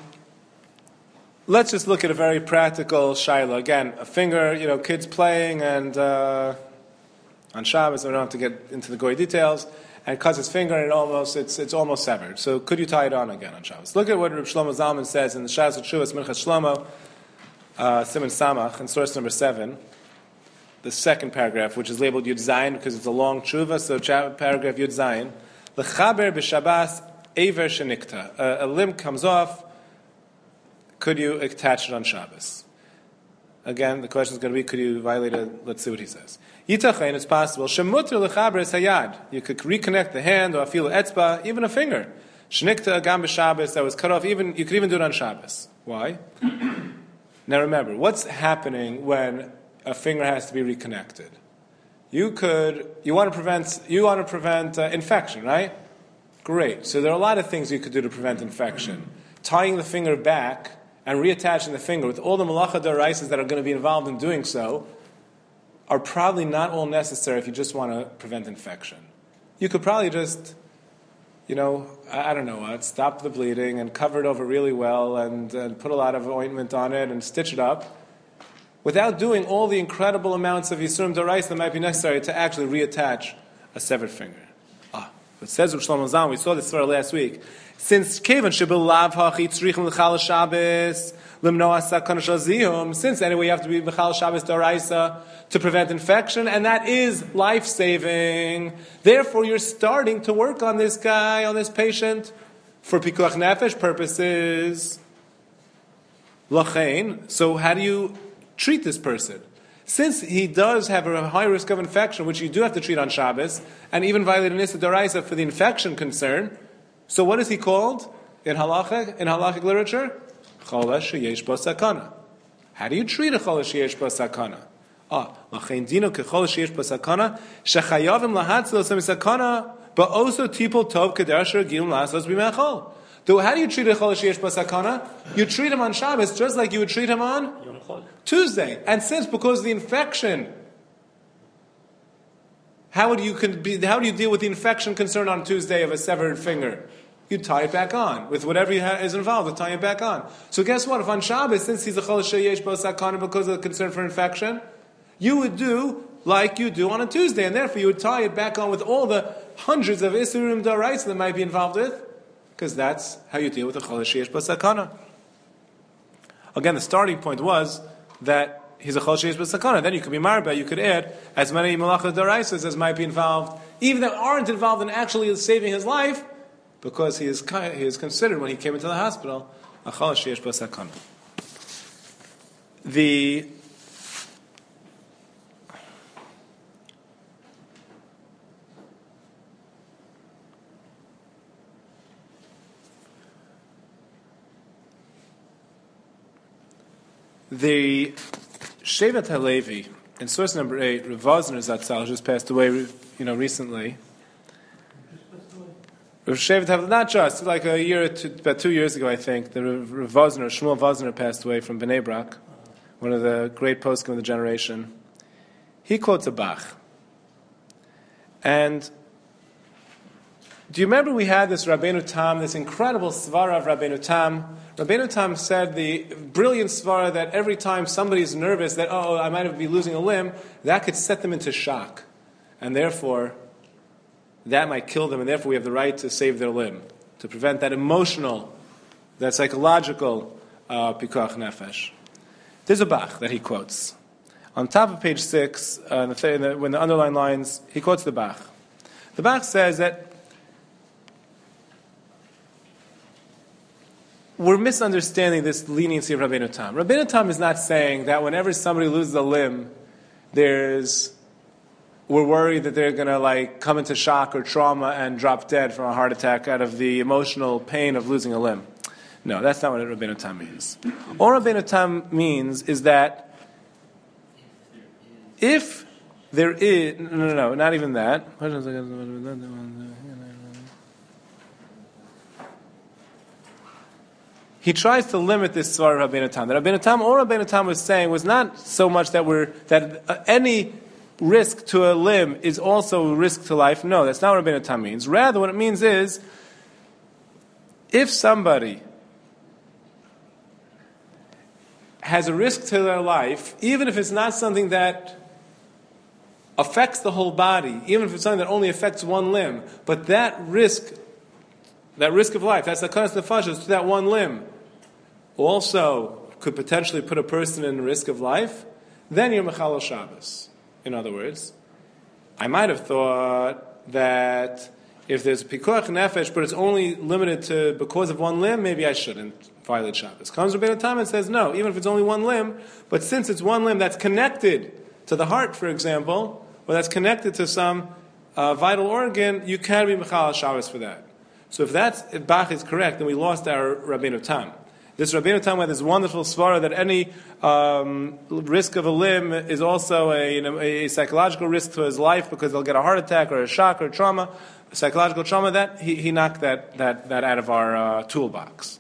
Speaker 1: let's just look at a very practical shaila. Again, a finger, you know, kids playing, and uh, on Shabbos, we don't have to get into the goy details, and cuts his finger, and it almost it's it's almost severed. So could you tie it on again on Shabbos? Look at what Reb Shlomo Zalman says in the Shas Tshuvas Minchas Shlomo, uh, Siman Samach, in source number seven, the second paragraph, which is labeled Yud Zayin because it's a long tshuva. So cha- paragraph Yud Zayin, L'chaber b'Shabbos Aver shenikta. A limb comes off. Could you attach it on Shabbos? Again, the question is going to be: could you violate it? Let's see what he says. Yitachayin, it's possible. Shemuter lechaber es hayad. You could reconnect the hand or afil etzba, even a finger. Shenikta agam b'Shabbos that was cut off. Even you could even do it on Shabbos. Why? Now remember, what's happening when a finger has to be reconnected? You could you want to prevent you want to prevent uh, infection, right? Great. So there are a lot of things you could do to prevent infection. Tying the finger back and reattaching the finger with all the malacha d'oraisas that are going to be involved in doing so are probably not all necessary if you just want to prevent infection. You could probably just, you know, I, I don't know what, stop the bleeding and cover it over really well and, and put a lot of ointment on it and stitch it up without doing all the incredible amounts of yisurim d'oraisa that might be necessary to actually reattach a severed finger. Ah, it says with Shlomo Zalman, we saw this story last week. Since Kevan Shibul Lav Hachi Tzrichim L'chal Shabbos Limnoa Sakana Shel Zihum, since anyway you have to be L'chal Shabbos D'oraisa to prevent infection, and that is life-saving. Therefore, you're starting to work on this guy, on this patient, for Pikuach Nefesh purposes. L'chein, so how do you treat this person? Since he does have a high risk of infection, which you do have to treat on Shabbos, and even violate an Issa D'oraisa for the infection concern, so what is he called in halachic, in halachic literature? Chola sheyesh bo sakana. How do you treat a chola sheyesh bo sakana? Ah, lachein dino ke chola sheyesh bo sakana shechayavim lahatzil sem sakana but also tipul tov kedasher gilum lasos b'mechol. So how do you treat a chola sheyesh bo sakana? You treat him on Shabbos just like you would treat him on Tuesday. And since because of the infection, how would you be, how do you deal with the infection concern on Tuesday of a severed finger? You tie it back on with whatever is involved with tying it back on. So guess what? If on Shabbos, since he's a chol sheyesh bo sakana because of the concern for infection, you would do like you do on a Tuesday, and therefore you would tie it back on with all the hundreds of isurim d'oraisa that might be involved with, because that's how you deal with a chol sheyesh bo sakana. Again, the starting point was that he's a chol sheyesh bo sakana. Then you could be marba, you could add as many malacha d'oraisas as might be involved, even that aren't involved in actually saving his life, because he is he is considered when he came into the hospital a chol sheyesh bo sakana. The the Shevet HaLevi in source number eight, Rav Vosner Zatzal just passed away, you know, recently. Rav Shevet, not just, like a year, or two, about two years ago, I think, the Rav Vosner, Shmuel Vosner passed away from Bnei Brak, one of the great poskim of the generation. He quotes a Bach. And do you remember we had this Rabbeinu Tam, this incredible svara of Rabbeinu Tam? Rabbeinu Tam said the brilliant svara that every time somebody's nervous that, oh, I might be losing a limb, that could set them into shock. And therefore, that might kill them, and therefore we have the right to save their limb, to prevent that emotional, that psychological uh, pikuach nefesh. There's a Bach that he quotes. On top of page six, uh, in the th- in the, when the underlined lines, he quotes the Bach. The Bach says that we're misunderstanding this leniency of Rabbeinu Tam. Rabbeinu Tam is not saying that whenever somebody loses a limb, there's we're worried that they're going to like come into shock or trauma and drop dead from a heart attack out of the emotional pain of losing a limb. No, that's not what Rabbeinu Tam means. All Rabbeinu Tam means is that if there is no, no, no, not even that. He tries to limit this Svar of Rabbeinu Tam. That Rabbeinu Tam, all Rabbeinu Tam was saying was not so much that we're that uh, any risk to a limb is also a risk to life. No, that's not what Rabbeinu Tam means. Rather, what it means is if somebody has a risk to their life, even if it's not something that affects the whole body, even if it's something that only affects one limb, but that risk, that risk of life, that's the sakonas nefashos to that one limb, also could potentially put a person in risk of life, then you're mechalel Shabbos. In other words, I might have thought that if there's pikuach nefesh, but it's only limited to because of one limb, maybe I shouldn't violate Shabbos. Comes Rabbeinu Tam and says, no, even if it's only one limb, but since it's one limb that's connected to the heart, for example, or that's connected to some uh, vital organ, you can be mechalel Shabbos for that. So if that's if Bach is correct, then we lost our Rabbeinu Tam. This Rabbeinu Tam had this wonderful svara that any um, risk of a limb is also a, you know, a psychological risk to his life because they'll get a heart attack or a shock or a trauma, a psychological trauma. That he, he knocked that, that, that out of our uh, toolbox.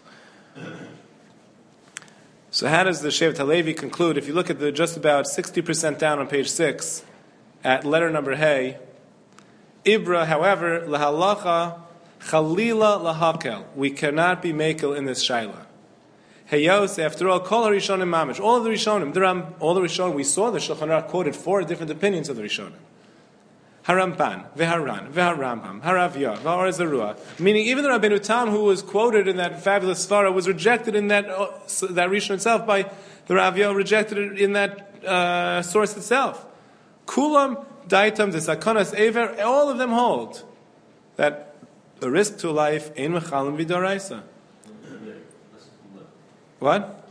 Speaker 1: So how does the Shevet Halevi conclude? If you look at the just about sixty percent down on page six, at letter number Hey, Ibra, however, lahalacha chalila lahakel. We cannot be makel in this shaila. Heyos, after all, kol harishonim mamish. All of the Rishonim, the Ram, all the Rishonim, we saw the Shulchan Aruch quoted four different opinions of the Rishonim. Haramban, Veharan, Veharambam, Haravya, Vahar Zarua. Meaning, even the Rabbeinu Tam, who was quoted in that fabulous svara, was rejected in that uh, that Rishon itself by the Ravya, rejected it in that uh, source itself. Kulam, Daitam, the Sakonas Ever, all of them hold that the risk to life ein mechalim b'doraisa. What?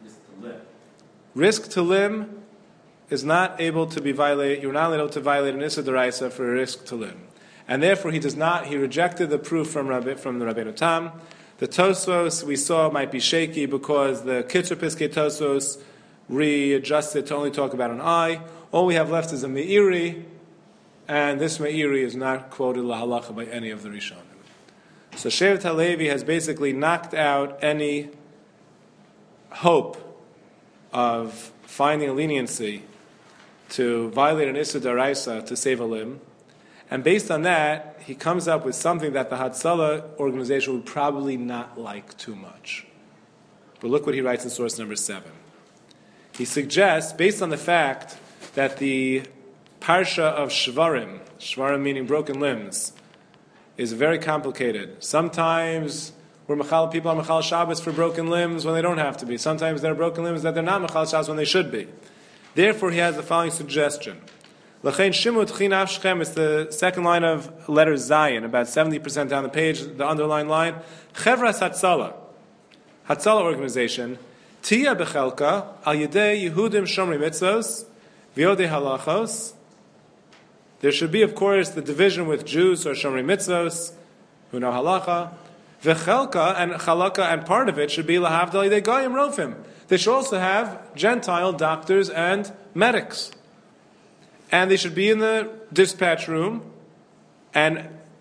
Speaker 1: Risk to limb is not able to be violated. You're not able to violate an issa d'oraisa for a risk to limb, and therefore he does not. He rejected the proof from Rabbi, from the Rabbeinu Tam. The Tosfos we saw might be shaky because the Kitzur Piskei Tosfos readjusted to only talk about an eye. All we have left is a Meiri, and this Meiri is not quoted lahalacha by any of the Rishonim. So Shevet Halevi has basically knocked out any hope of finding a leniency to violate an Issa D'Oraisa to save a limb. And based on that, he comes up with something that the Hatzalah organization would probably not like too much. But look what he writes in source number seven. He suggests, based on the fact that the Parsha of Shvarim, Shvarim meaning broken limbs, is very complicated. Sometimes we're mechal, people are mechal Shabbos for broken limbs when they don't have to be. Sometimes there are broken limbs that they're not mechal Shabbos when they should be. Therefore, he has the following suggestion. L'chein shimu t'chin af shchem is the second line of letter Zayin, about seventy percent down the page, the underlined line. Chevras Hatzalah, Hatzalah organization, Tia bechelka al yedei Yehudim shomri mitzvos v'yodei halachos. There should be, of course, the division with Jews or shomri mitzvos who know halacha. V'chelka and chalaka, and part of it should be lahavdal yedei goyim rofim. They should also have Gentile doctors and medics. And they should be in the dispatch room, and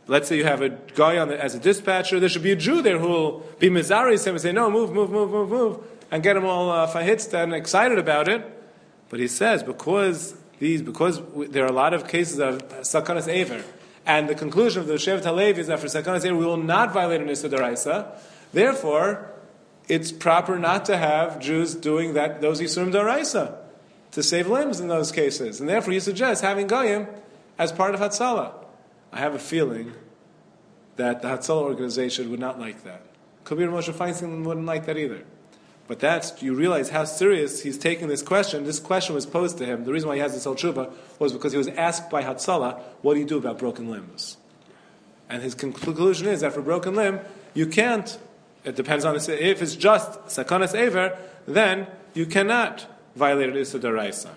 Speaker 1: let's say you have a guy on the, as a dispatcher, there should be a Jew there who will be mizaris him and say, no, move, move, move, move, move, and get him all uh, fahitzta and excited about it. But he says, because these, because there are a lot of cases of sakanas aver, and the conclusion of the Shevet HaLevi is that for sakanas aver we will not violate an issa d'oraisa. Therefore, it's proper not to have Jews doing that those isurim d'oraisa to save limbs in those cases, and therefore he suggests having goyim as part of Hatzalah. I have a feeling that the Hatzalah organization would not like that. Kabir Moshe Feinstein wouldn't like that either. But that's, you realize how serious he's taking this question. This question was posed to him. The reason why he has this whole tshuva was because he was asked by Hatzalah, what do you do about broken limbs? And his conclusion is that for broken limb, you can't, it depends on, the, if it's just sakanas aver, then you cannot violate an issa d'oraisa.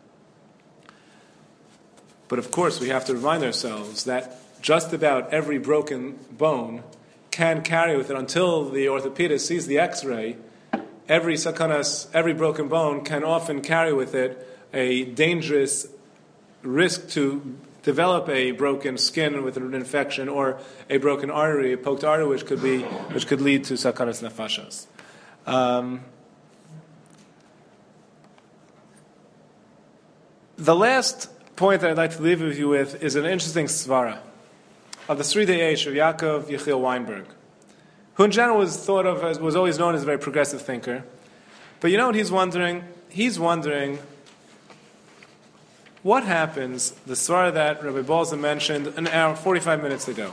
Speaker 1: But of course, we have to remind ourselves that just about every broken bone can carry with it, until the orthopedist sees the x-ray, every sakanas, every broken bone can often carry with it a dangerous risk to develop a broken skin with an infection, or a broken artery, a poked artery, which could be, which could lead to sakanas nefashas. Um, the last point that I'd like to leave with you with is an interesting svara of the Sridei Eish of Yaakov Yechiel Weinberg, who in general was thought of as, was always known as a very progressive thinker. But you know what he's wondering? He's wondering what happens, the svara that Rabbi Balza mentioned an hour, forty-five minutes ago.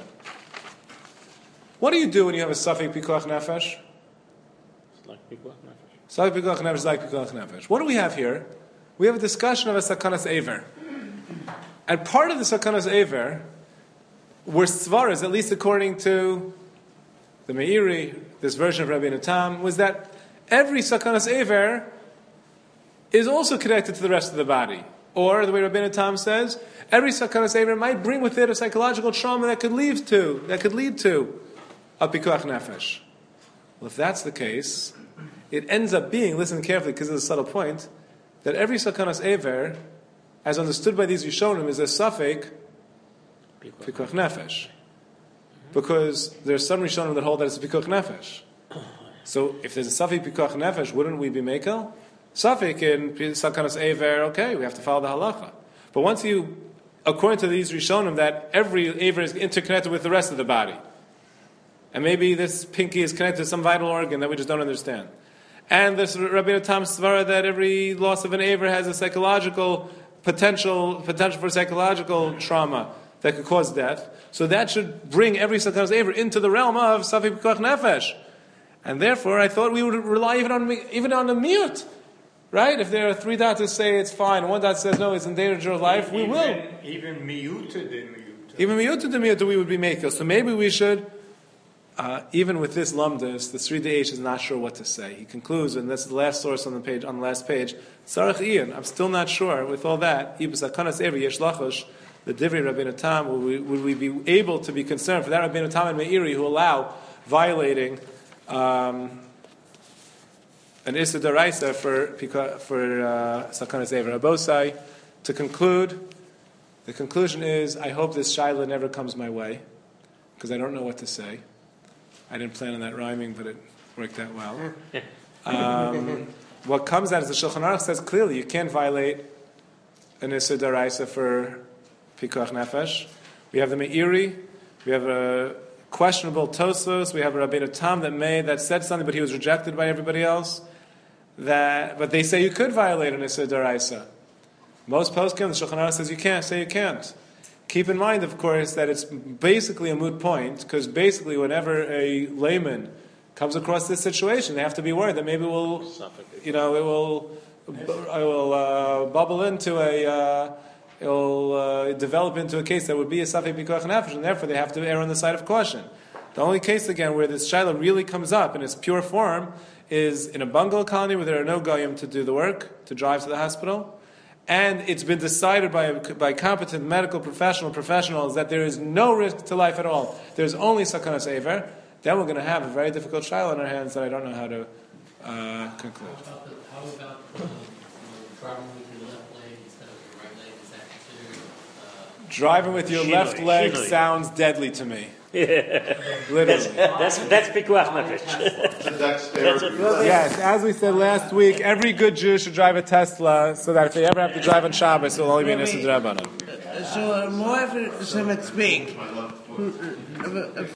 Speaker 1: What do you do when you have a Safek Pikuach Nefesh?
Speaker 4: Like Pikuach Nefesh.
Speaker 1: Safek Pikuach Nefesh is like Pikuach Nefesh. What do we have here? We have a discussion of a Sakanas Aver. And part of the Sakanas Aver were svaras, at least according to the Meiri, this version of Rabbi Natam, was that every Sakanas Aver is also connected to the rest of the body. Or, the way Rabbi Natam says, every Sakanas Aver might bring with it a psychological trauma that could lead to, that could lead to a Pikuach Nefesh. Well, if that's the case, it ends up being, listen carefully because it's a subtle point, that every Sakanas Aver, as understood by these Rishonim, is a Safek Pikuach Nefesh. Because there are some Rishonim that hold that it's a Pikuach Nefesh. So if there's a Safek Pikuach Nefesh, wouldn't we be Mekel? Safek in Sakanas Aver, okay, we have to follow the halacha. But once you, according to these Rishonim, that every Aver is interconnected with the rest of the body, and maybe this pinky is connected to some vital organ that we just don't understand, and this Rabbi Natam svara that every loss of an Aver has a psychological potential potential for psychological trauma that could cause death. So that should bring every Sakanas Aver into the realm of Safek Pikuach Nefesh. And therefore, I thought we would rely even on even on the mute, right? If there are three dots that say it's fine, and one dot says no, it's in danger of life, we
Speaker 2: even,
Speaker 1: will.
Speaker 2: Even miyuta de miyuta.
Speaker 1: Even miyuta de miyuta, we would be makel. So maybe we should. Uh, even with this lumdus, the Sridei Eish is not sure what to say. He concludes, and this is the last source on the page, on the last page. Sarach Ian, I'm still not sure. With all that, Ibus Akanas Ever Yesh Lachosh, the Divrei Rabbi Natam, would we, would we be able to be concerned for that Rabbi Natam and Meiri who allow violating um, an Issa D'Oraisa for for uh, Sakanas Ever Abosai? To conclude, the conclusion is, I hope this Shaila never comes my way, because I don't know what to say. I didn't plan on that rhyming, but it worked out well. Um, what comes out is the Shulchan Aruch says clearly you can't violate an Issa D'Oraisa for Pikuach Nefesh. We have the Meiri, we have a questionable Tosfos, we have a Rabbeinu Tam that made that said something, but he was rejected by everybody else. That, but they say you could violate an Issa D'Oraisa. Most poskim, the Shulchan Aruch says you can't. Say you can't. Keep in mind, of course, that it's basically a moot point, because basically whenever a layman comes across this situation, they have to be worried that maybe it will, you know, it will, it will uh, bubble into a, uh, it will uh, develop into a case that would be a Safek Pikuach Nefesh, and therefore they have to err on the side of caution. The only case, again, where this Shaila really comes up in its pure form is in a bungalow colony where there are no goyim to do the work, to drive to the hospital, and it's been decided by by competent medical professional professionals that there is no risk to life at all. There's only Sakanas Aver. Then we're going to have a very difficult trial on our hands that I don't know how to uh, conclude.
Speaker 3: How about, the, how about uh, driving with your left leg instead of your right leg? Is that considered? Uh,
Speaker 1: Driving with your left leg
Speaker 4: Shilui.
Speaker 1: sounds deadly to me.
Speaker 4: That's
Speaker 1: Literally.
Speaker 4: that's that's pikuach nefesh. That's a-
Speaker 1: Yes, as we said last week, every good Jew should drive a Tesla so that if they ever have to drive on Shabbos, it'll only be an Issa D'Rabbanan.
Speaker 5: So more for some speak.